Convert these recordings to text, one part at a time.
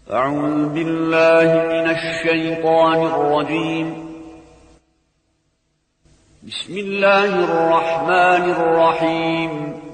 أعوذ بالله من الشيطان الرجيم. بسم الله الرحمن الرحيم.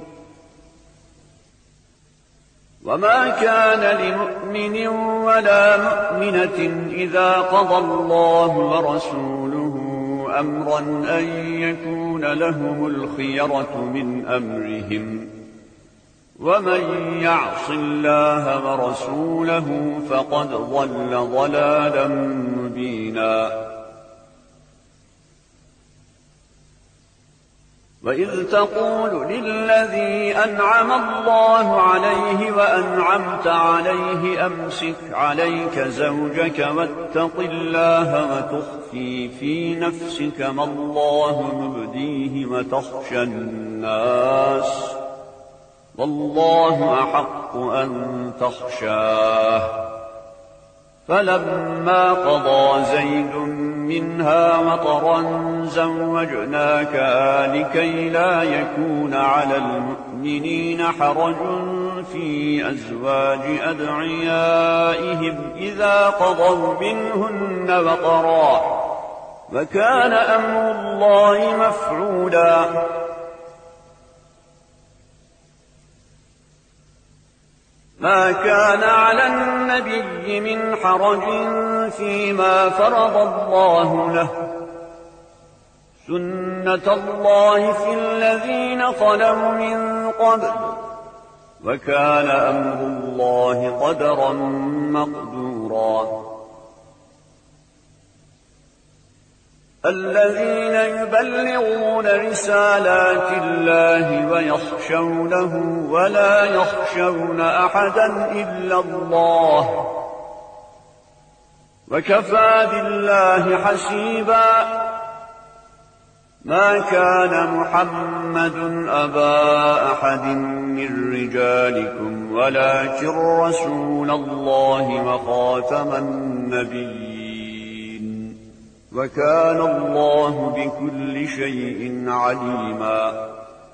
وما كان لمؤمن ولا مؤمنة إذا قضى الله ورسوله أمرا أن يكون لهم الخيرة من أمرهم، ومن يعص الله ورسوله فقد ضل ضلالا مبينا. وإذ تقول للذي أنعم الله عليه وأنعمت عليه أمسك عليك زوجك واتق الله وتخفي في نفسك ما الله مبديه وتخشى الناس والله أحق أن تخشاه. فلما قضى زيد منها وطرا زوجناكها لكي لا يكون على المؤمنين حرج في أزواج أدعيائهم إذا قضوا منهن وطرا، وكان أمر الله مفعولا. ما كان على النبي من حرج فيما فرض الله له، سنة الله في الذين خلوا من قبل، وكان أمر الله قدرا مقدورا. الذين يبلغون رسالات الله ويخشونه ولا يخشون أحدا إلا الله، وكفى بالله حسيبا. ما كان محمد أبا أحد من رجالكم ولكن رسول الله وخاتم النبيين، وكان الله بكل شيء عليما.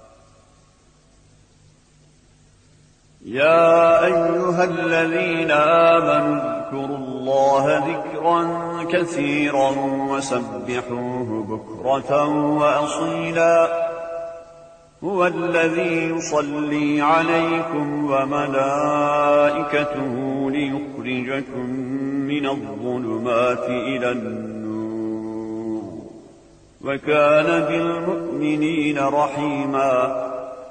يا أيها الذين آمنوا اذكروا الله ذكرا كثيرا وسبحوه بكرة وأصيلا. هو الذي يصلي عليكم وملائكته ليخرجكم من الظلمات إلى النور، وكان بالمؤمنين رحيما.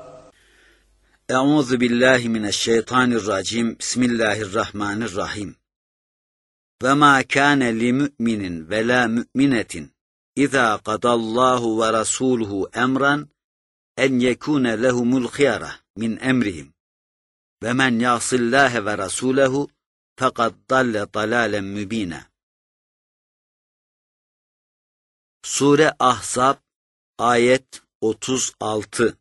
Euzu billahi mineşşeytanirracim. Bismillahirrahmanirrahim. Ve ma kâne li mü'minin ve la mü'minetin izâ qadallahu ve rasûluhu emran en yekûne lehumul khiyara min emrihim. Ve men yasillâhe ve rasûlehu fekad dalle dalâlen mübîne. Sure Ahzab ayet 36.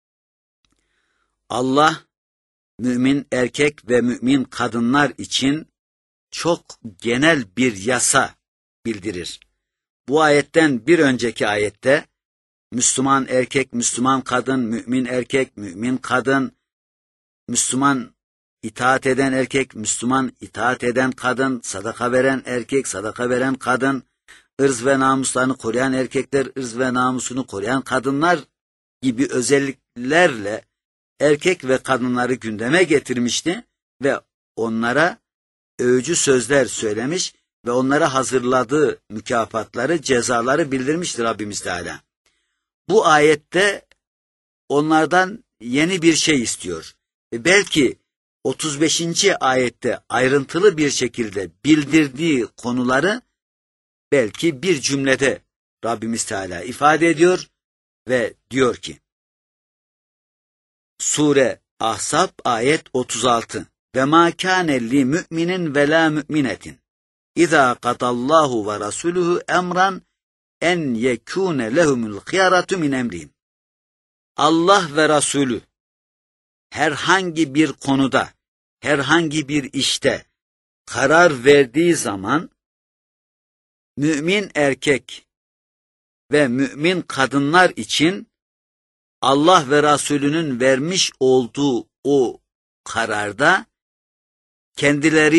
Allah, mümin erkek ve mümin kadınlar için çok genel bir yasa bildirir. Bu ayetten bir önceki ayette, Müslüman erkek, Müslüman kadın, mümin erkek, mümin kadın, Müslüman itaat eden erkek, Müslüman itaat eden kadın, sadaka veren erkek, sadaka veren kadın, ırz ve namuslarını koruyan erkekler, ırz ve namusunu koruyan kadınlar gibi özelliklerle erkek ve kadınları gündeme getirmişti ve onlara övücü sözler söylemiş ve onlara hazırladığı mükafatları, cezaları bildirmiştir Rabbimiz Teala. Bu ayette onlardan yeni bir şey istiyor. Belki 35. ayette ayrıntılı bir şekilde bildirdiği konuları belki bir cümlede Rabbimiz Teala ifade ediyor ve diyor ki, Sure Ahzab ayet 36. Ve ma kâne li mü'minin ve la mü'minetin izâ qadallahu ve rasûluhu emran en yekûne lehumul khiyaratu min emrihim. Allah ve Resulü herhangi bir konuda, herhangi bir işte karar verdiği zaman mümin erkek ve mümin kadınlar için Allah ve Resulünün vermiş olduğu o kararda kendileri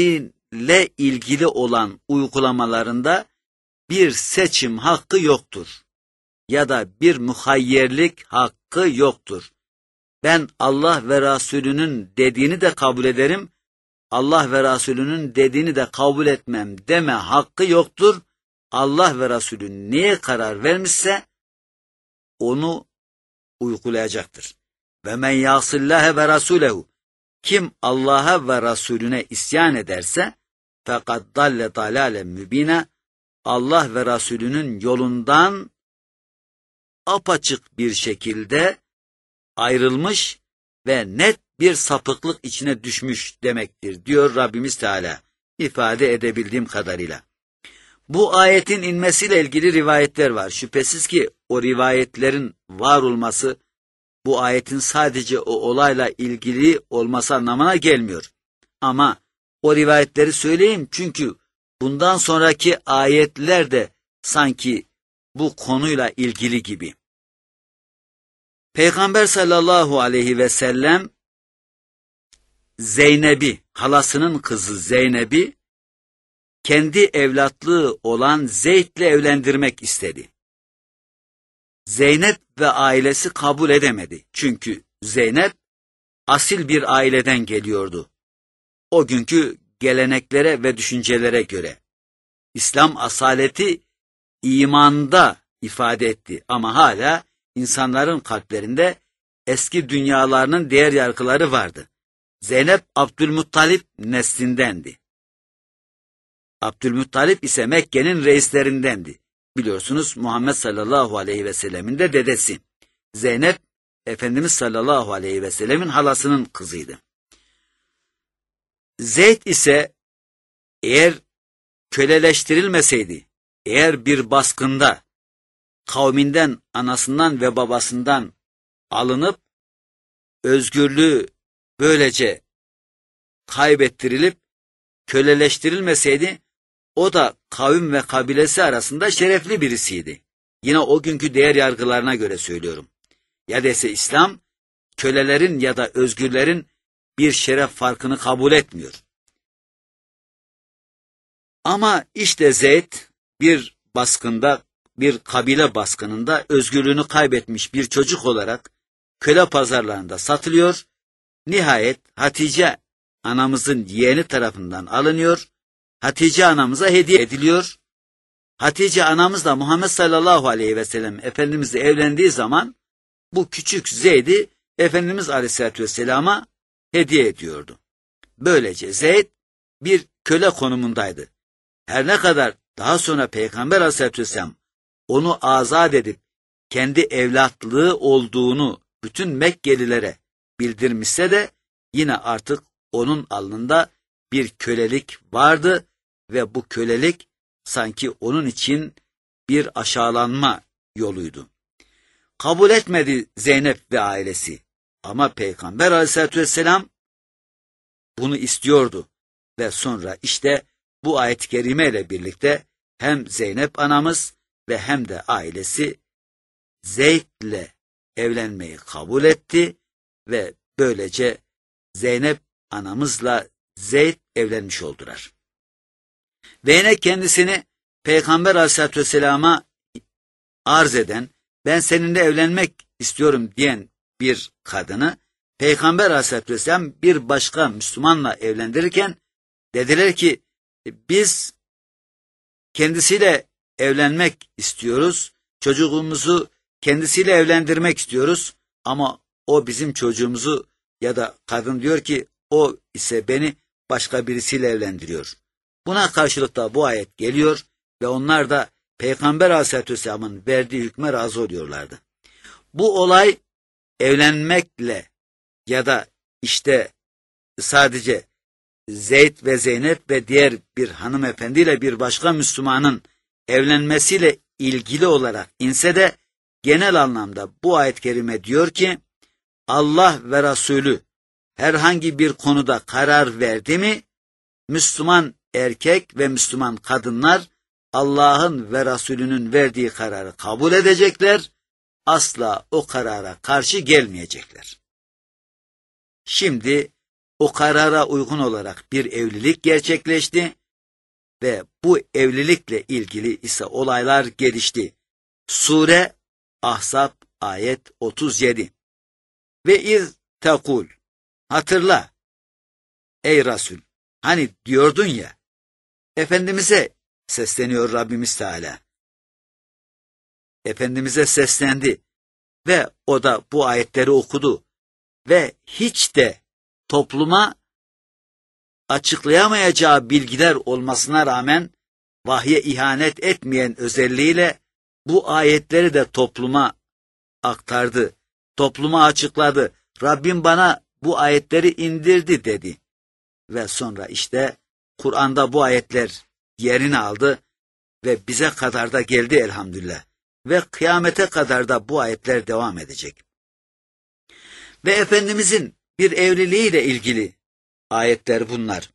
evlilikle ilgili olan uygulamalarında bir seçim hakkı yoktur. Ya da bir muhayyerlik hakkı yoktur. Ben Allah ve Resulünün dediğini de kabul ederim, Allah ve Resulünün dediğini de kabul etmem deme hakkı yoktur. Allah ve Resulü neye karar vermişse onu uygulayacaktır. Ve men yasillâhe ve rasûlehu, kim Allah'a ve Resulüne isyan ederse fekad dalle dalâlen mübîne, Allah ve Resulünün yolundan apaçık bir şekilde ayrılmış ve net bir sapıklık içine düşmüş demektir diyor Rabbimiz Teala, ifade edebildiğim kadarıyla. Bu ayetin inmesiyle ilgili rivayetler var. Şüphesiz ki o rivayetlerin var olması bu ayetin sadece o olayla ilgili olması anlamına gelmiyor. Ama o rivayetleri söyleyeyim çünkü bundan sonraki ayetler de sanki bu konuyla ilgili gibi. Peygamber sallallahu aleyhi ve sellem Zeynep'i, halasının kızı Zeynep'i kendi evlatlığı olan Zeyd'le evlendirmek istedi. Zeynep ve ailesi kabul edemedi. Çünkü Zeynep asil bir aileden geliyordu. O günkü geleneklere ve düşüncelere göre. İslam asaleti imanda ifade etti ama hala insanların kalplerinde eski dünyalarının değer yargıları vardı. Zeynep Abdülmuttalip neslindendi. Abdülmuttalip ise Mekke'nin reislerindendi. Biliyorsunuz Muhammed sallallahu aleyhi ve sellemin de dedesi. Zeynep, Efendimiz sallallahu aleyhi ve sellemin halasının kızıydı. Zeyd ise eğer köleleştirilmeseydi, eğer bir baskında kavminden, anasından ve babasından alınıp özgürlüğü böylece kaybettirilip köleleştirilmeseydi, o da kavim ve kabilesi arasında şerefli birisiydi. Yine o günkü değer yargılarına göre söylüyorum. Ya dese İslam, kölelerin ya da özgürlerin bir şeref farkını kabul etmiyor. Ama işte Zeyd bir baskında, bir kabile baskınında özgürlüğünü kaybetmiş bir çocuk olarak köle pazarlarında satılıyor. Nihayet Hatice anamızın yeğeni tarafından alınıyor. Hatice anamıza hediye ediliyor. Hatice anamız da Muhammed sallallahu aleyhi ve sellem Efendimizle evlendiği zaman bu küçük Zeyd'i Efendimiz aleyhissalatü vesselama hediye ediyordu. Böylece Zeyd bir köle konumundaydı. Her ne kadar daha sonra Peygamber aleyhissalatü vesselam onu azat edip kendi evlatlığı olduğunu bütün Mekkelilere bildirmişse de yine artık onun alnında bir kölelik vardı ve bu kölelik sanki onun için bir aşağılanma yoluydu. Kabul etmedi Zeynep ve ailesi ama Peygamber aleyhissalatü vesselam bunu istiyordu ve sonra işte bu ayet-i kerime ile birlikte hem Zeynep anamız ve hem de ailesi Zeyd'le evlenmeyi kabul etti ve böylece Zeynep anamızla Zeyd evlenmiş oldular. Ve yine kendisini Peygamber aleyhissalatü vesselama arz eden, ben seninle evlenmek istiyorum diyen bir kadını Peygamber aleyhissalatü vesselam bir başka Müslümanla evlendirirken dediler ki biz kendisiyle evlenmek istiyoruz, çocuğumuzu kendisiyle evlendirmek istiyoruz ama o bizim çocuğumuzu, ya da kadın diyor ki o ise beni başka birisiyle evlendiriyor. Buna karşılık da bu ayet geliyor ve onlar da Peygamber aleyhissalatü vesselamın verdiği hükme razı oluyorlardı. Bu olay evlenmekle ya da işte sadece Zeyd ve Zeynep ve diğer bir hanımefendiyle bir başka Müslümanın evlenmesiyle ilgili olarak inse de genel anlamda bu ayet-i kerime diyor ki Allah ve Resulü herhangi bir konuda karar verdi mi Müslüman erkek ve Müslüman kadınlar Allah'ın ve Resulünün verdiği kararı kabul edecekler, asla o karara karşı gelmeyecekler. Şimdi o karara uygun olarak bir evlilik gerçekleşti ve bu evlilikle ilgili ise olaylar gelişti. Sure Ahzab ayet 37. Ve iz tekul, hatırla ey Resul, hani diyordun ya, Efendimiz'e sesleniyor Rabbimiz Teala. Efendimiz'e seslendi ve o da bu ayetleri okudu ve hiç de topluma açıklayamayacağı bilgiler olmasına rağmen vahye ihanet etmeyen özelliğiyle bu ayetleri de topluma aktardı, topluma açıkladı. Rabbim bana bu ayetleri indirdi dedi. Ve sonra işte Kur'an'da bu ayetler yerini aldı ve bize kadar da geldi elhamdülillah. Ve kıyamete kadar da bu ayetler devam edecek. Ve Efendimizin bir evliliğiyle ilgili ayetler bunlar.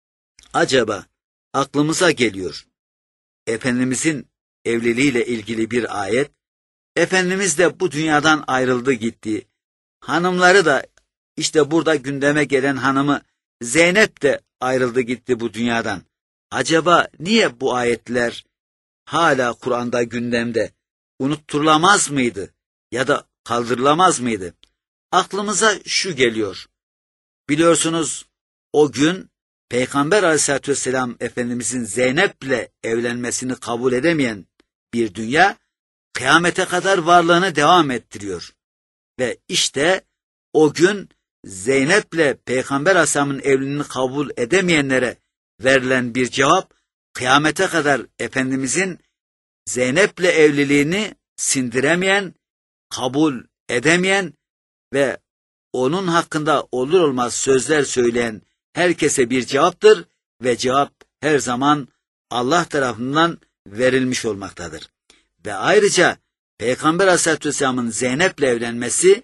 Acaba aklımıza geliyor, Efendimizin evliliğiyle ilgili bir ayet, Efendimiz de bu dünyadan ayrıldı gitti. Hanımları da işte burada gündeme gelen hanımı Zeynep de ayrıldı gitti bu dünyadan. Acaba niye bu ayetler hala Kur'an'da gündemde? Unutturulamaz mıydı ya da kaldırılamaz mıydı? Aklımıza şu geliyor. Biliyorsunuz o gün Peygamber Aleyhisselatü Vesselam Efendimizin Zeynep'le evlenmesini kabul edemeyen bir dünya kıyamete kadar varlığını devam ettiriyor. Ve işte o gün Zeynep'le Peygamber Aleyhisselam'ın evliliğini kabul edemeyenlere verilen bir cevap, kıyamete kadar Efendimizin Zeynep'le evliliğini sindiremeyen, kabul edemeyen ve onun hakkında olur olmaz sözler söyleyen herkese bir cevaptır ve cevap her zaman Allah tarafından verilmiş olmaktadır. Ve ayrıca Peygamber Aleyhisselatü Vesselam'ın Zeynep'le evlenmesi,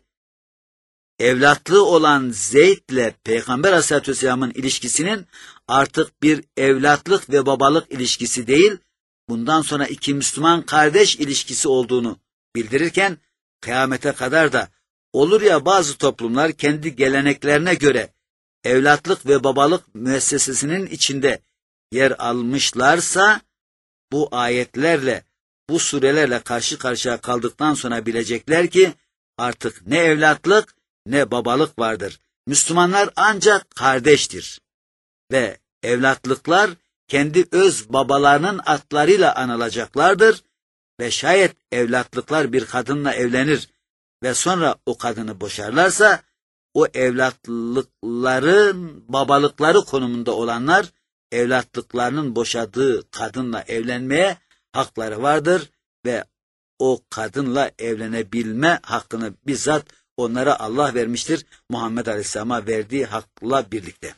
evlatlığı olan Zeyd'le Peygamber Aleyhisselatü Vesselam'ın ilişkisinin artık bir evlatlık ve babalık ilişkisi değil, bundan sonra iki Müslüman kardeş ilişkisi olduğunu bildirirken, kıyamete kadar da olur ya bazı toplumlar kendi geleneklerine göre evlatlık ve babalık müessesesinin içinde yer almışlarsa, bu ayetlerle, bu surelerle karşı karşıya kaldıktan sonra bilecekler ki artık ne evlatlık ne babalık vardır. Müslümanlar ancak kardeştir ve evlatlıklar kendi öz babalarının adlarıyla anılacaklardır ve şayet evlatlıklar bir kadınla evlenir ve sonra o kadını boşarlarsa, o evlatlıkların babalıkları konumunda olanlar evlatlıklarının boşadığı kadınla evlenmeye hakları vardır ve o kadınla evlenebilme hakkını bizzat onlara Allah vermiştir, Muhammed Aleyhisselam'a verdiği hakla birlikte.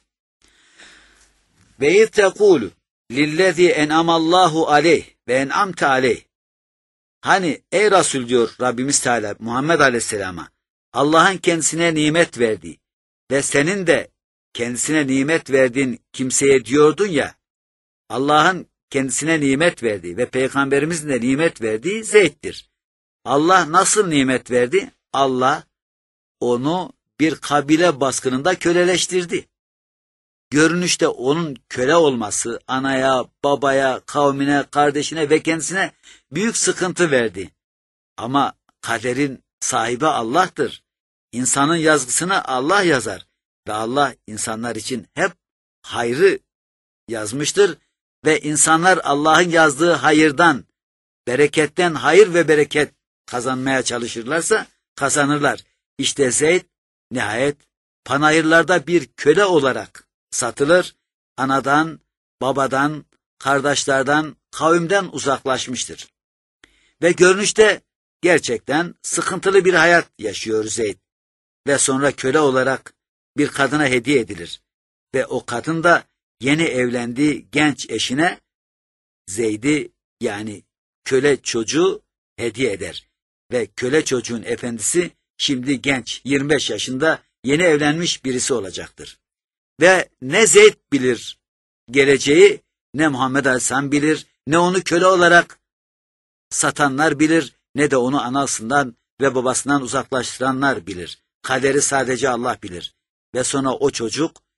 Ve ittekûlü lillezî en'amallahu aleyh ve en'amte aleyh. Hani ey Resul diyor Rabbimiz Teala Muhammed Aleyhisselam'a, Allah'ın kendisine nimet verdiği ve senin de kendisine nimet verdiğin kimseye diyordun ya, Allah'ın kendisine nimet verdiği ve Peygamberimizin de nimet verdiği Zeyd'dir. Allah nasıl nimet verdi? Allah onu bir kabile baskınında köleleştirdi. Görünüşte onun köle olması anaya, babaya, kavmine, kardeşine ve kendisine büyük sıkıntı verdi. Ama kaderin sahibi Allah'tır. İnsanın yazgısını Allah yazar ve Allah insanlar için hep hayrı yazmıştır ve insanlar Allah'ın yazdığı hayırdan, bereketten hayır ve bereket kazanmaya çalışırlarsa kazanırlar. İşte Zeyd nihayet panayırlarda bir köle olarak satılır, anadan, babadan, kardeşlerden, kavimden uzaklaşmıştır. Ve görünüşte gerçekten sıkıntılı bir hayat yaşıyor Zeyd. Ve sonra köle olarak bir kadına hediye edilir. Ve o kadın da yeni evlendiği genç eşine Zeyd'i yani köle çocuğu hediye eder. Ve köle çocuğun efendisi şimdi genç, 25 yaşında yeni evlenmiş birisi olacaktır. Ve ne Zeyd bilir geleceği, ne Muhammed Aleyhisselam bilir, ne onu köle olarak satanlar bilir, ne de onu anasından ve babasından uzaklaştıranlar bilir. Kaderi sadece Allah bilir. Ve sonra o çocuk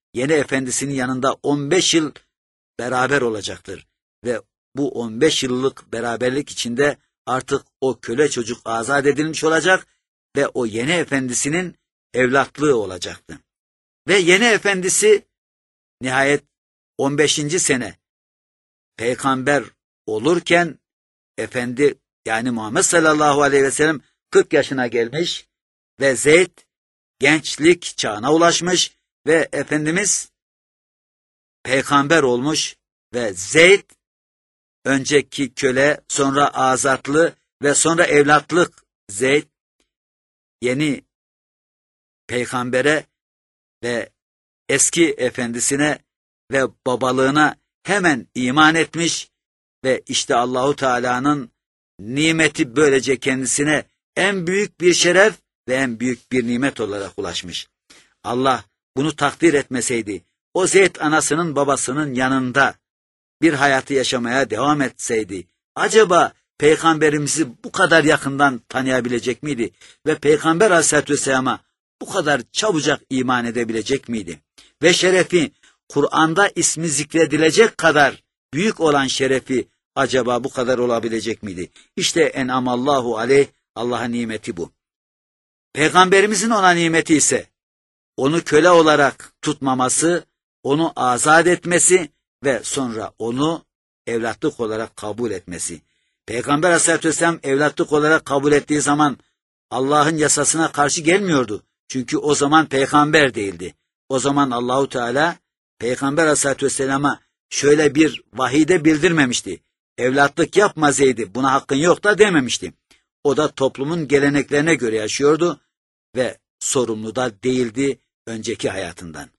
yeni efendisinin yanında 15 yıl beraber olacaktır. Ve bu 15 yıllık beraberlik içinde artık o köle çocuk azat edilmiş olacak ve o yeni efendisinin evlatlığı olacaktı. Ve yeni efendisi nihayet 15. sene peygamber olurken efendi yani Muhammed sallallahu aleyhi ve sellem 40 yaşına gelmiş ve Zeyd gençlik çağına ulaşmış ve Efendimiz peygamber olmuş ve Zeyd önceki köle, sonra azatlı ve sonra evlatlık Zeyd yeni peygambere ve eski efendisine ve babalığına hemen iman etmiş ve işte Allahu Teala'nın nimeti böylece kendisine en büyük bir şeref ve en büyük bir nimet olarak ulaşmış. Allah bunu takdir etmeseydi, o Zeyd anasının babasının yanında bir hayatı yaşamaya devam etseydi, acaba Peygamberimizi bu kadar yakından tanıyabilecek miydi? Ve Peygamber Aleyhisselatü Vesselam'a bu kadar çabucak iman edebilecek miydi? Ve şerefi, Kur'an'da ismi zikredilecek kadar büyük olan şerefi acaba bu kadar olabilecek miydi? İşte en'amallahu aleyh, Allah'ın nimeti bu. Peygamberimizin ona nimeti ise onu köle olarak tutmaması, onu azat etmesi ve sonra onu evlatlık olarak kabul etmesi. Peygamber Aleyhisselatü Vesselam evlatlık olarak kabul ettiği zaman Allah'ın yasasına karşı gelmiyordu. Çünkü o zaman peygamber değildi. O zaman Allahu Teala Peygamber Aleyhisselatü Vesselam'a şöyle bir vahide bildirmemişti. Evlatlık yapma Zeyd'i, buna hakkın yok da dememişti. O da toplumun geleneklerine göre yaşıyordu ve sorumlu da değildi önceki hayatından.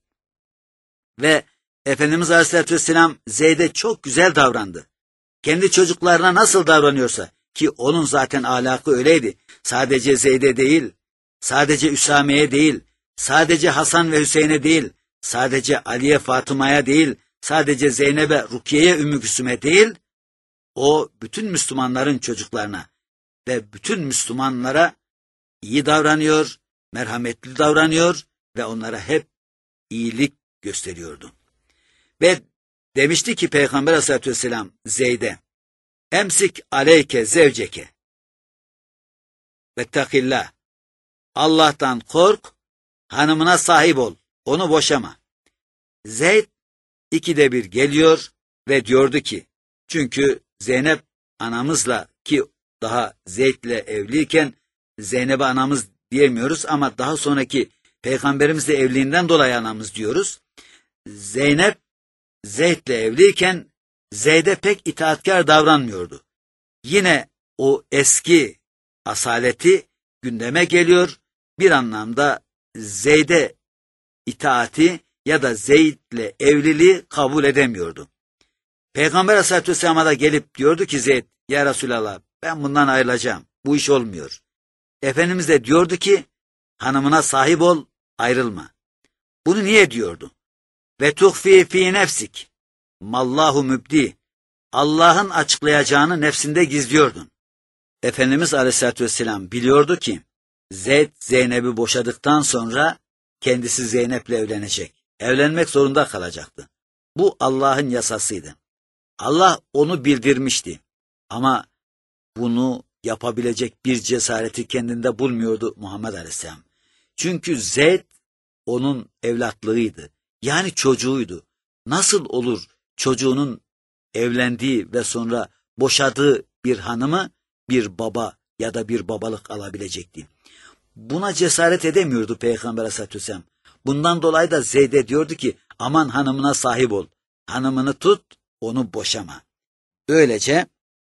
Ve Efendimiz Aleyhisselatü Vesselam Zeyd'e çok güzel davrandı. Kendi çocuklarına nasıl davranıyorsa, ki onun zaten ahlakı öyleydi. Sadece Zeyd'e değil, sadece Üsame'ye değil, sadece Hasan ve Hüseyin'e değil, sadece Ali'ye, Fatıma'ya değil, sadece Zeynep'e, Rukiye'ye, Ümmü Gülsüm'e değil, o bütün Müslümanların çocuklarına ve bütün Müslümanlara iyi davranıyor, merhametli davranıyor ve onlara hep iyilik gösteriyordu. Ve demişti ki Peygamber Aleyhisselatü Vesselam Zeyd'e, emsik aleyke zevceke vettakillah, Allah'tan kork, hanımına sahip ol, onu boşama. Zeyd 2'de 1 geliyor ve diyordu ki, çünkü Zeynep anamızla, ki daha Zeyd'le evliyken Zeynep'e anamız diyemiyoruz ama daha sonraki Peygamberimizle evliliğinden dolayı anamız diyoruz. Zeynep Zeyd'le evliyken Zeyd'e pek itaatkar davranmıyordu. Yine o eski asaleti gündeme geliyor. Bir anlamda Zeyd'e itaati ya da Zeyd'le evliliği kabul edemiyordu. Peygamber Aleyhisselatü Vesselam'a da gelip diyordu ki Zeyd, ya Resulallah ben bundan ayrılacağım, bu iş olmuyor. Efendimiz de diyordu ki hanımına sahip ol, ayrılma. Bunu niye diyordu? Ve tuhfi fi nefsik mallahu mübdi, Allah'ın açıklayacağını nefsinde gizliyordun. Efendimiz Aleyhisselatü Vesselam biliyordu ki Zeyd Zeynep'i boşadıktan sonra kendisi Zeynep'le evlenecek. Evlenmek zorunda kalacaktı. Bu Allah'ın yasasıydı. Allah onu bildirmişti. Ama bunu yapabilecek bir cesareti kendinde bulmuyordu Muhammed Aleyhisselam. Çünkü Zeyd onun evlatlığıydı. Yani çocuğuydu. Nasıl olur çocuğunun evlendiği ve sonra boşadığı bir hanımı bir baba ya da bir babalık alabilecekti? Buna cesaret edemiyordu Peygamber Aleyhisselatü Vesselam. Bundan dolayı da Zeyd'e diyordu ki aman hanımına sahip ol. Hanımını tut, onu boşama. Böylece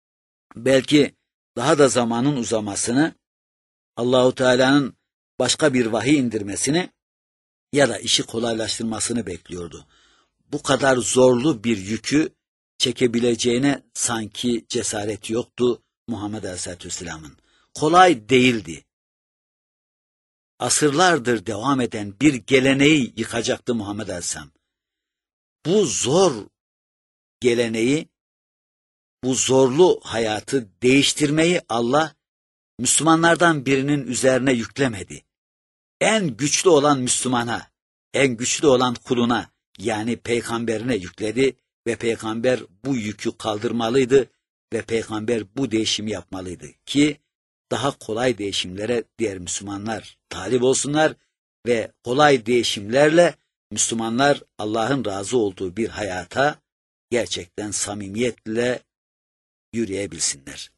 belki daha da zamanın uzamasını, Allahu Teala'nın başka bir vahiy indirmesini ya da işi kolaylaştırmasını bekliyordu. Bu kadar zorlu bir yükü çekebileceğine sanki cesaret yoktu Muhammed Aleyhisselatü Vesselam'ın. Kolay değildi. Asırlardır devam eden bir geleneği yıkacaktı Muhammed Aleyhisselam. Bu zor geleneği, bu zorlu hayatı değiştirmeyi Allah Müslümanlardan birinin üzerine yüklemedi. En güçlü olan Müslümana, en güçlü olan kuluna, yani peygamberine yükledi ve peygamber bu yükü kaldırmalıydı ve peygamber bu değişimi yapmalıydı ki daha kolay değişimlere diğer Müslümanlar talip olsunlar ve kolay değişimlerle Müslümanlar Allah'ın razı olduğu bir hayata gerçekten samimiyetle yürüyebilsinler.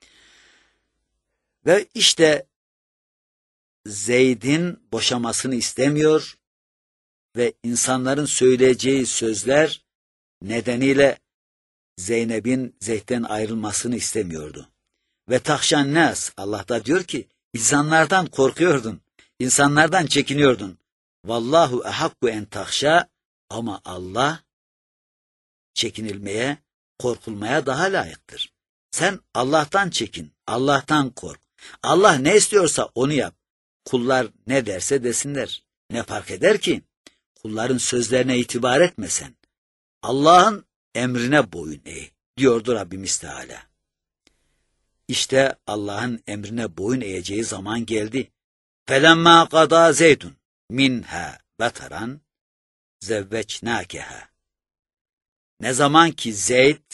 Ve işte Zeyd'in boşamasını istemiyor ve insanların söyleyeceği sözler nedeniyle Zeynep'in Zeyd'den ayrılmasını istemiyordu. Ve tahşan nas, Allah da diyor ki insanlardan korkuyordun, insanlardan çekiniyordun. Vallahu ehakku en tahşa, ama Allah çekinilmeye, korkulmaya daha layıktır. Sen Allah'tan çekin, Allah'tan kork. Allah ne istiyorsa onu yap. Kullar ne derse desinler. Ne fark eder ki? Kulların sözlerine itibar etmesen. Allah'ın emrine boyun eğ, diyordu Rabbimiz Teala. İşte Allah'ın emrine boyun eğeceği zaman geldi. فَلَمَّا قَضَى زَيْدٌ مِنْهَا بَتَرًا زَوَّجْنَاكَهَا. Ne zaman ki Zeyd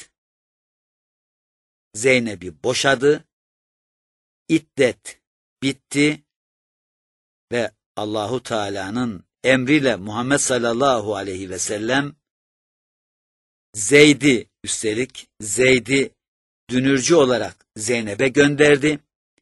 Zeynep'i boşadı, iddet bitti ve Allahu Teala'nın emriyle Muhammed sallallahu aleyhi ve sellem Zeyd'i dünürcü olarak Zeynep'e gönderdi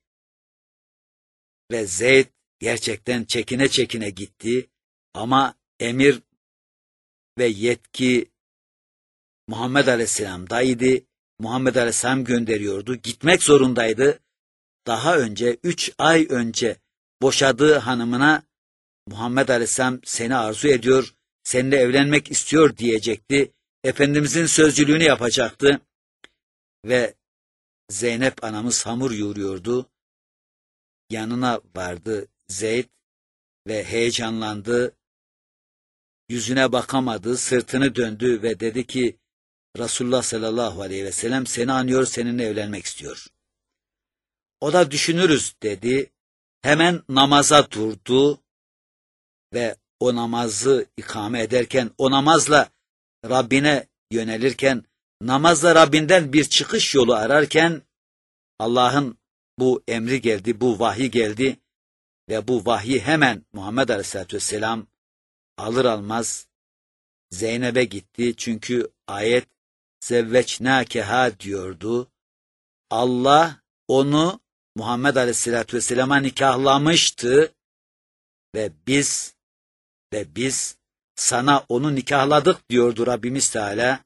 ve Zeyd gerçekten çekine çekine gitti ama emir ve yetki Muhammed Aleyhisselam'daydı. Muhammed Aleyhisselam gönderiyordu. Gitmek zorundaydı. Daha önce 3 ay önce boşadığı hanımına Muhammed Aleyhisselam seni arzu ediyor, seninle evlenmek istiyor diyecekti. Efendimizin sözcülüğünü yapacaktı. Ve Zeynep anamız hamur yoğuruyordu. Yanına vardı Zeyd ve heyecanlandı. Yüzüne bakamadı, sırtını döndü ve dedi ki Resulullah sallallahu aleyhi ve sellem seni anıyor, seninle evlenmek istiyor. O da düşünürüz dedi. Hemen namaza durdu ve o namazı ikame ederken, o namazla Rabbine yönelirken, namazla Rabbinden bir çıkış yolu ararken Allah'ın bu emri geldi, bu vahyi geldi ve bu vahyi hemen Muhammed Aleyhisselatü Vesselam alır almaz Zeynep'e gitti. Çünkü ayet zevveçnâkeha diyordu. Allah onu Muhammed Aleyhisselatü Vesselam'a nikahlamıştı ve biz sana onu nikahladık diyordu Rabbimiz Teala.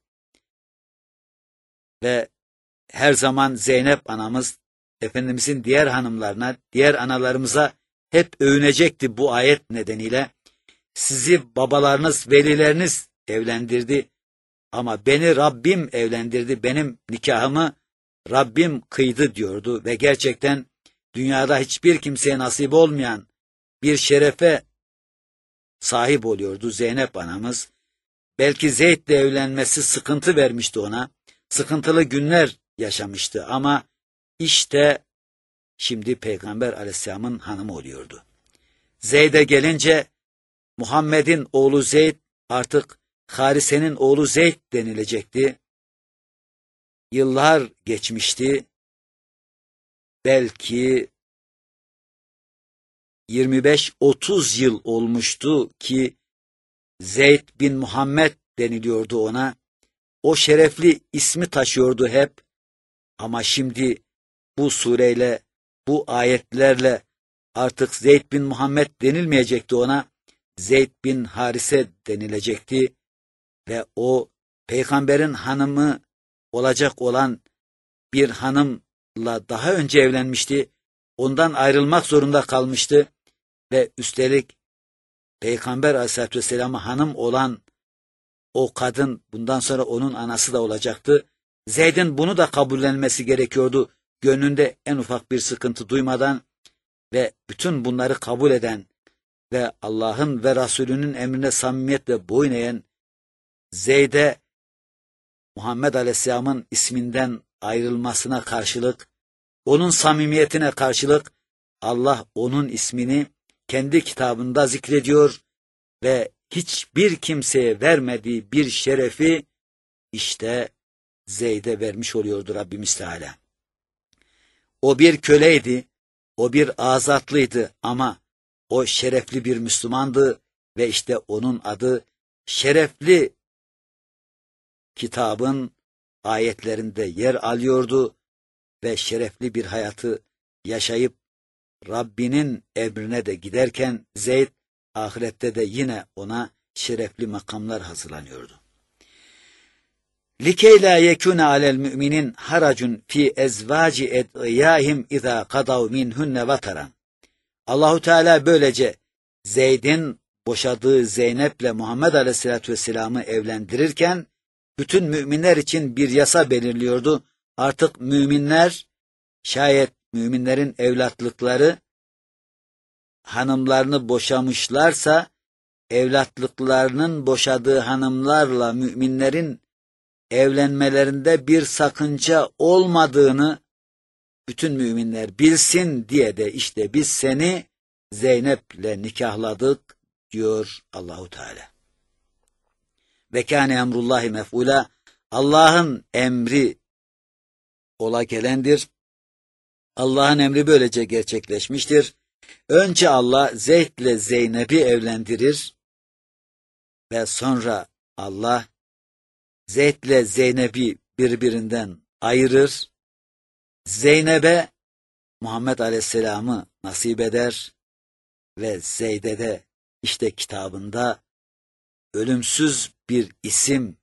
Ve her zaman Zeynep anamız Efendimizin diğer hanımlarına, diğer analarımıza hep övünecekti bu ayet nedeniyle. Sizi babalarınız, velileriniz evlendirdi ama beni Rabbim evlendirdi, benim nikahımı Rabbim kıydı diyordu ve gerçekten dünyada hiçbir kimseye nasip olmayan bir şerefe sahip oluyordu Zeynep anamız. Belki Zeyd'le evlenmesi sıkıntı vermişti ona, sıkıntılı günler yaşamıştı ama işte şimdi Peygamber Aleyhisselam'ın hanımı oluyordu. Zeyd'e gelince Muhammed'in oğlu Zeyd artık Harise'nin oğlu Zeyd denilecekti. Yıllar geçmişti. Belki 25-30 yıl olmuştu ki Zeyd bin Muhammed deniliyordu ona. O şerefli ismi taşıyordu hep. Ama şimdi bu sureyle, bu ayetlerle artık Zeyd bin Muhammed denilmeyecekti ona. Zeyd bin Harise denilecekti ve o peygamberin hanımı olacak olan bir hanımla daha önce evlenmişti. Ondan ayrılmak zorunda kalmıştı ve üstelik Peygamber Aleyhisselatü Vesselam'a hanım olan o kadın bundan sonra onun anası da olacaktı. Zeyd'in bunu da kabullenmesi gerekiyordu. Gönlünde en ufak bir sıkıntı duymadan ve bütün bunları kabul eden ve Allah'ın ve Resulünün emrine samimiyetle boyun eğen Zeyd'e Muhammed Aleyhisselam'ın isminden ayrılmasına karşılık, onun samimiyetine karşılık Allah onun ismini kendi kitabında zikrediyor ve hiçbir kimseye vermediği bir şerefi işte Zeyd'e vermiş oluyordu Rabbimiz Teala. O bir köleydi, o bir azatlıydı ama o şerefli bir Müslümandı ve işte onun adı şerefli kitabın ayetlerinde yer alıyordu ve şerefli bir hayatı yaşayıp Rabbinin emrine de giderken Zeyd ahirette de yine ona şerefli makamlar hazırlanıyordu. لِكَيْ لَا يَكُونَ عَلَى الْمُؤْمِنِينَ حَرَجٌ فِي اَزْوَاجِ اَدْعِيَاهِمْ اِذَا قَضَوْا مِنْهُنَّ وَتَرًا. Allahu Teala böylece Zeyd'in boşadığı Zeynep'le Muhammed Aleyhisselatü Vesselam'ı evlendirirken bütün müminler için bir yasa belirliyordu. Artık müminler, şayet müminlerin evlatlıkları hanımlarını boşamışlarsa, evlatlıklarının boşadığı hanımlarla müminlerin evlenmelerinde bir sakınca olmadığını bütün müminler bilsin diye de işte biz seni Zeynep'le nikahladık diyor Allahu Teala. Ve kâne emrullahi mef'ula, Allah'ın emri ola gelendir. Allah'ın emri böylece gerçekleşmiştir. Önce Allah Zeyd'le Zeynep'i evlendirir ve sonra Allah Zeyd'le Zeynep'i birbirinden ayırır. Zeynep'e Muhammed Aleyhisselam'ı nasip eder ve Zeyd'e de işte kitabında ölümsüz bir isim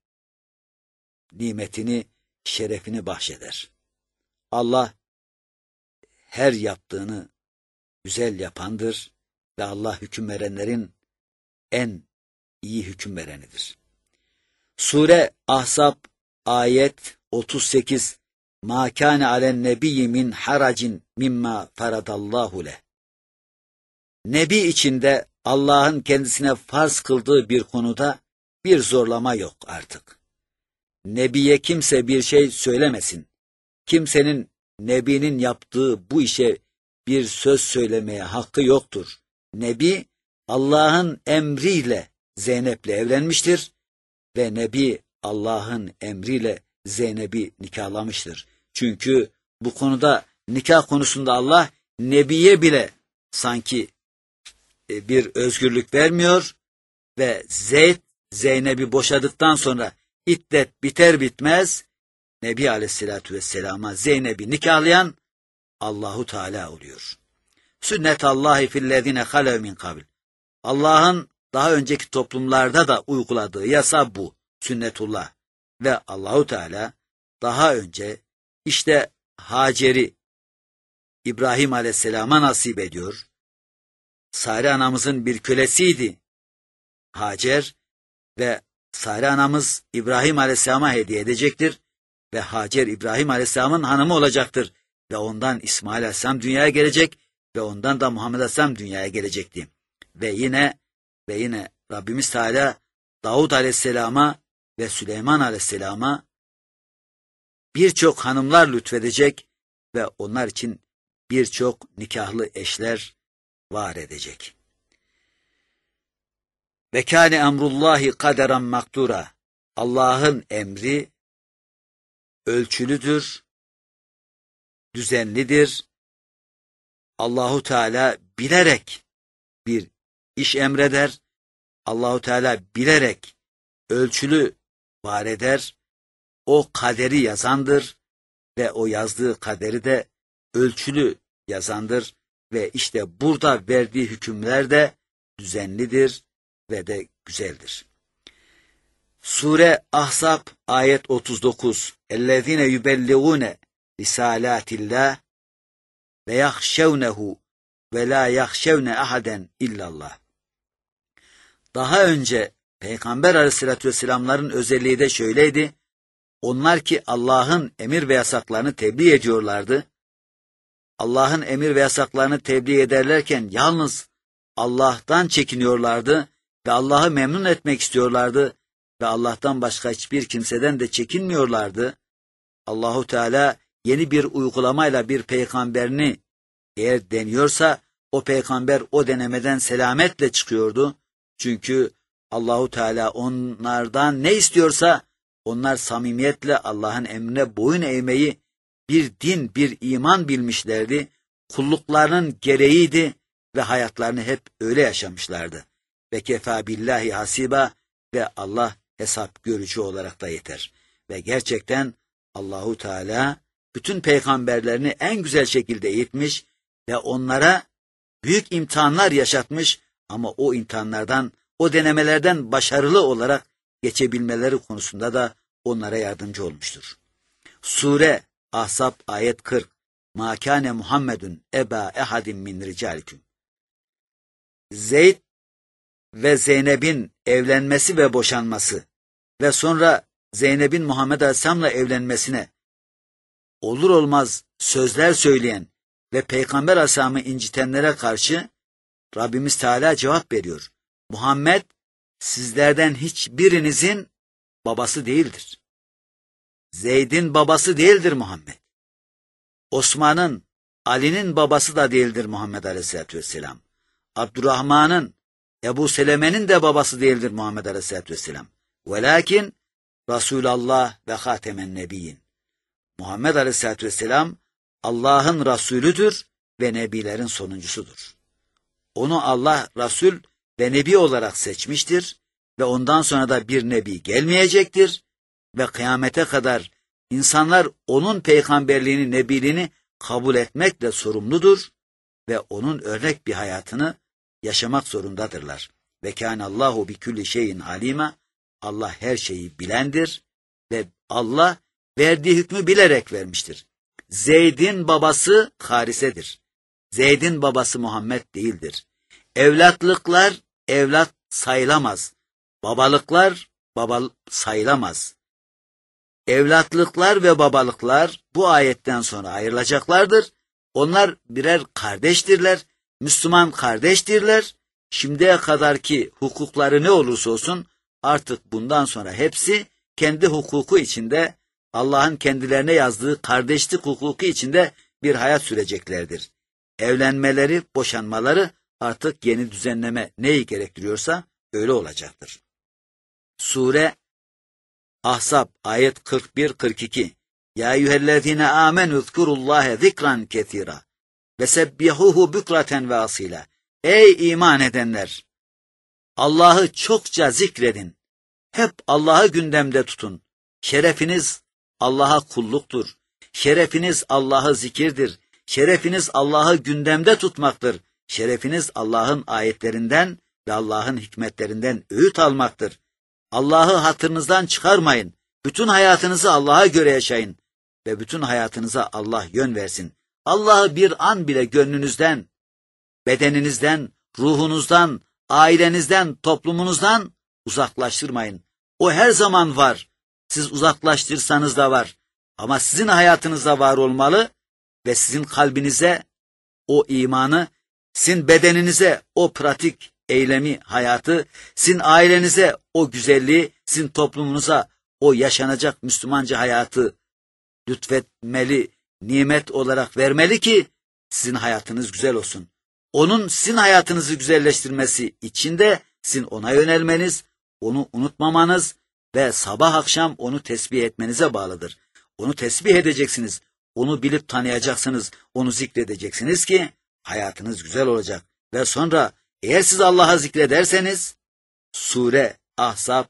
nimetini, şerefini bahşeder. Allah her yaptığını güzel yapandır ve Allah hüküm verenlerin en iyi hüküm verenidir. Sure Ahzab ayet 38 مَا كَانَ عَلَى النَّبِيِّ مِنْ حَرَجٍ مِمَّا فَرَضَ اللّٰهُ لَهُ. Nebi içinde Allah'ın kendisine farz kıldığı bir konuda bir zorlama yok artık. Nebiye kimse bir şey söylemesin. Kimsenin Nebi'nin yaptığı bu işe bir söz söylemeye hakkı yoktur. Nebi Allah'ın emriyle Zeynep'le evlenmiştir ve Nebi Allah'ın emriyle Zeynep'i nikahlamıştır. Çünkü bu konuda nikah konusunda Allah Nebi'ye bile sanki bir özgürlük vermiyor ve Zeynep'i boşadıktan sonra iddet biter bitmez Nebi Aleyhisselatü Vesselam'a Zeynep'i nikahlayan Allahu Teala oluyor. Sünnetallahi fillezine halev min kabil. Allah'ın daha önceki toplumlarda da uyguladığı yasa bu. Sünnetullah. Ve Allahu Teala daha önce işte Hacer'i İbrahim Aleyhisselam'a nasip ediyor. Sare anamızın bir kölesiydi Hacer ve Sare anamız İbrahim Aleyhisselam'a hediye edecektir ve Hacer İbrahim Aleyhisselam'ın hanımı olacaktır ve ondan İsmail Aleyhisselam dünyaya gelecek ve ondan da Muhammed Aleyhisselam dünyaya gelecekti. Ve yine Rabbimiz Teala Davud Aleyhisselam'a ve Süleyman Aleyhisselam'a birçok hanımlar lütfedecek ve onlar için birçok nikahlı eşler var edecek. Ve kâne emrullahi kaderen makdura. Allah'ın emri ölçülüdür, düzenlidir. Allahu Teala bilerek bir iş emreder. Allahu Teala bilerek ölçülü var eder. O kaderi yazandır ve o yazdığı kaderi de ölçülü yazandır ve işte burada verdiği hükümler de düzenlidir ve de güzeldir. Sure Ahzab ayet 39 اَلَّذ۪ينَ يُبَلِّغُونَ رِسَالَاتِ اللّٰهِ وَيَخْشَوْنَهُ وَلَا يَخْشَوْنَ اَحَدًا اِلَّا اللّٰهِ. Daha önce Peygamber Aleyhisselatü Vesselam'ların özelliği de şöyleydi. Onlar ki Allah'ın emir ve yasaklarını tebliğ ediyorlardı. Allah'ın emir ve yasaklarını tebliğ ederlerken yalnız Allah'tan çekiniyorlardı ve Allah'ı memnun etmek istiyorlardı ve Allah'tan başka hiçbir kimseden de çekinmiyorlardı. Allahu Teala yeni bir uygulamayla bir peygamberini eğer deniyorsa o peygamber o denemeden selametle çıkıyordu. Çünkü Allahu Teala onlardan ne istiyorsa onlar samimiyetle Allah'ın emrine boyun eğmeyi bir din, bir iman bilmişlerdi. Kulluklarının gereğiydi ve hayatlarını hep öyle yaşamışlardı. Ve kefâ billahi hasiba ve Allah hesap görücü olarak da yeter. Ve gerçekten Allahu Teala bütün peygamberlerini en güzel şekilde eğitmiş ve onlara büyük imtihanlar yaşatmış ama o imtihanlardan, o denemelerden başarılı olarak geçebilmeleri konusunda da onlara yardımcı olmuştur. Sure Ahzab ayet 40. Ma kâne Muhammedun eba ehadin min ricalikum. Zeyd ve Zeynep'in evlenmesi ve boşanması ve sonra Zeynep'in Muhammed Aleyhisselam'la evlenmesine olur olmaz sözler söyleyen ve Peygamber Aleyhisselam'ı incitenlere karşı Rabbimiz Teala cevap veriyor. Muhammed sizlerden hiçbirinizin babası değildir. Zeyd'in babası değildir Muhammed. Osman'ın, Ali'nin babası da değildir Muhammed Aleyhisselatü Vesselam. Abdurrahman'ın, Ebu Seleme'nin de babası değildir Muhammed Aleyhisselatü Vesselam. Velakin Resulallah ve Hatemen Nebiyyin. Muhammed Aleyhisselatü Vesselam Allah'ın Resulüdür ve Nebilerin sonuncusudur. Onu Allah Resul ve Nebi olarak seçmiştir ve ondan sonra da bir Nebi gelmeyecektir ve kıyamete kadar insanlar onun peygamberliğini, nebiliğini kabul etmekle sorumludur ve onun örnek bir hayatını yaşamak zorundadırlar. Ve kânallâhu bikülli şeyin alîmâ. Allah her şeyi bilendir ve Allah verdiği hükmü bilerek vermiştir. Zeyd'in babası Harise'dir. Zeyd'in babası Muhammed değildir. Evlatlıklar evlat sayılamaz. Babalıklar baba sayılamaz. Evlatlıklar ve babalıklar bu ayetten sonra ayrılacaklardır. Onlar birer kardeştirler. Müslüman kardeştirler. Şimdiye kadarki hukukları ne olursa olsun artık bundan sonra hepsi kendi hukuku içinde, Allah'ın kendilerine yazdığı kardeşlik hukuku içinde bir hayat süreceklerdir. Evlenmeleri, boşanmaları artık yeni düzenleme neyi gerektiriyorsa öyle olacaktır. Sure Ahzab ayet 41-42. Ya eyyühellezine amenü zkurullâhe zikran kethira ve sebbihuhu bükraten ve asila. Ey iman edenler! Allah'ı çokça zikredin. Hep Allah'ı gündemde tutun. Şerefiniz Allah'a kulluktur. Şerefiniz Allah'ı zikirdir. Şerefiniz Allah'ı gündemde tutmaktır. Şerefiniz Allah'ın ayetlerinden ve Allah'ın hikmetlerinden öğüt almaktır. Allah'ı hatırınızdan çıkarmayın. Bütün hayatınızı Allah'a göre yaşayın ve bütün hayatınıza Allah yön versin. Allah'ı bir an bile gönlünüzden, bedeninizden, ruhunuzdan, ailenizden, toplumunuzdan uzaklaştırmayın. O her zaman var. Siz uzaklaştırsanız da var. Ama sizin hayatınızda var olmalı ve sizin kalbinize o imanı, sizin bedeninize o pratik eylemi, hayatı, sizin ailenize o güzelliği, sizin toplumunuza o yaşanacak Müslümanca hayatı lütfetmeli, nimet olarak vermeli ki sizin hayatınız güzel olsun. Onun sizin hayatınızı güzelleştirmesi için de sizin ona yönelmeniz, onu unutmamanız ve sabah akşam onu tesbih etmenize bağlıdır. Onu tesbih edeceksiniz, onu bilip tanıyacaksınız, onu zikredeceksiniz ki hayatınız güzel olacak. Ve sonra eğer siz Allah'a zikrederseniz, Sure Ahzab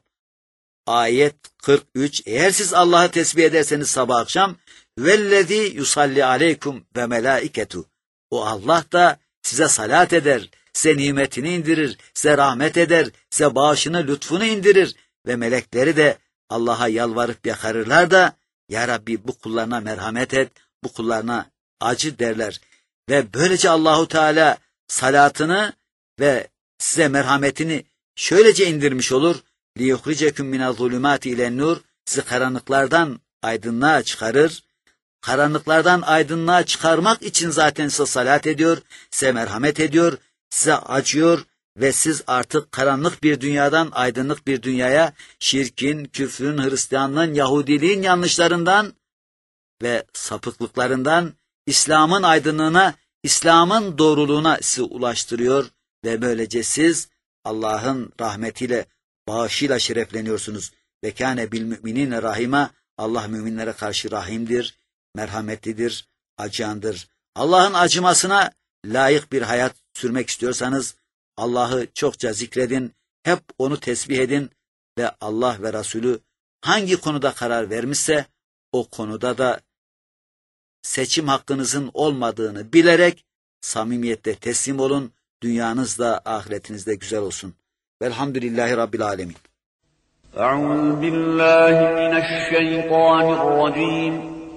ayet 43, eğer siz Allah'ı tesbih ederseniz sabah akşam, vellezî yusalli aleykum ve melâiketu, o Allah da size salat eder, size nimetini indirir, size rahmet eder, size bağışını, lütfunu indirir ve melekleri de Allah'a yalvarıp yakarırlar da, Ya Rabbi bu kullarına merhamet et, bu kullarına acı derler. Ve böylece Allahu Teala salatını ve size merhametini şöylece indirmiş olur. لِيُخْرِجَكُمْ مِنَ الظُّلُمَاتِ اِلَى النُّورِ, sizi karanlıklardan aydınlığa çıkarır. Karanlıklardan aydınlığa çıkarmak için zaten size salat ediyor, size merhamet ediyor, size acıyor ve siz artık karanlık bir dünyadan aydınlık bir dünyaya, şirkin, küfrün, Hristiyanlığın, Yahudiliğin yanlışlarından ve sapıklıklarından İslam'ın aydınlığına, İslam'ın doğruluğuna sizi ulaştırıyor ve böylece siz Allah'ın rahmetiyle bağışıyla şerefleniyorsunuz. Ve kâne bil müminine rahima. Allah müminlere karşı rahimdir, merhametlidir, acıyandır. Allah'ın acımasına layık bir hayat sürmek istiyorsanız Allah'ı çokça zikredin, hep onu tesbih edin ve Allah ve Resulü hangi konuda karar vermişse o konuda da seçim hakkınızın olmadığını bilerek samimiyette teslim olun. Dünyanız da ahiretiniz de güzel olsun. Velhamdülillahi Rabbil Alemin. أعوذ بالله من الشيطان الرجيم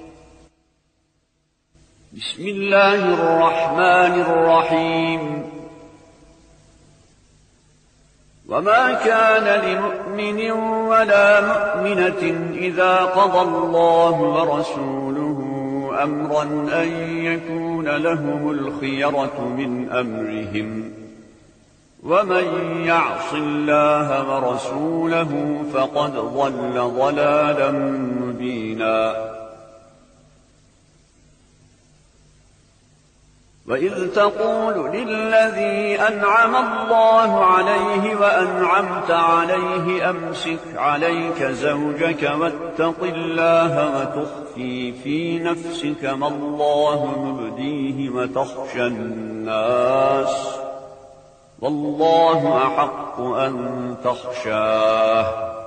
بسم الله الرحمن الرحيم وما كان لمؤمن ولا مؤمنة إذا قضى الله ورسوله أمرا أن يكون لهم الخيرة من أمرهم ومن يعص الله ورسوله فقد ضل ضلالا مبينا وإذ تقول للذي أنعم الله عليه وأنعمت عليه أمسك عليك زوجك واتق الله وتخفي في نفسك ما الله مبديه وتخشى الناس والله أحق أن تخشاه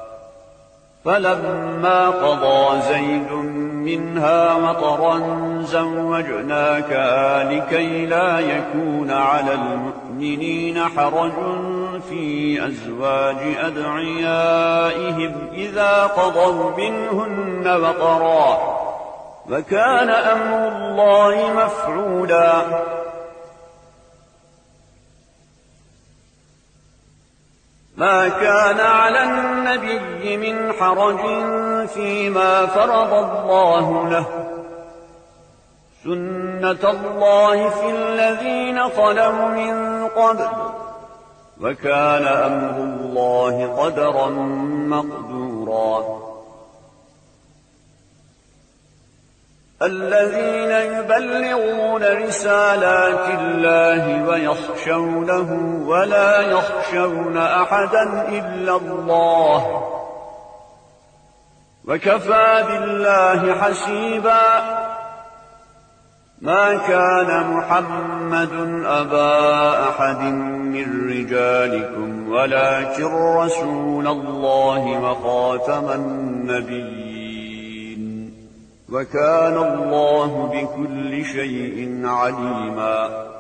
فلما قضى زيد منها مطرا زوجناكها لكي لا يكون على المؤمنين حرج في أزواج أدعيائهم إذا قضوا منهن وطرا وكان أمر الله مفعولا ما كان على النبي من حرج فيما فرض الله له سنة الله في الذين خلوا من قبل وكان أمر الله قدرا مقدورا الذين يبلغون رسالات الله ويخشونه ولا يخشون أحدا إلا الله وكفى بالله حسيبا ما كان محمد أبا أحد من رجالكم ولكن رسول الله وخاتم النبيين وكان الله بكل شيء عليما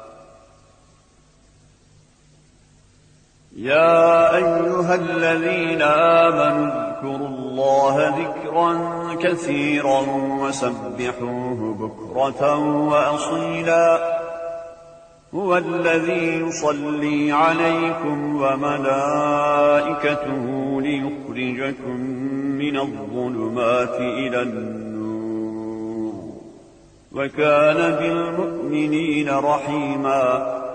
يا أيها الذين آمنوا اذكروا الله ذكرا كثيرا وسبحوه بكرة وأصيلا هو الذي يصلي عليكم وملائكته ليخرجكم من الظلمات إلى النور وكان بالمؤمنين رحيما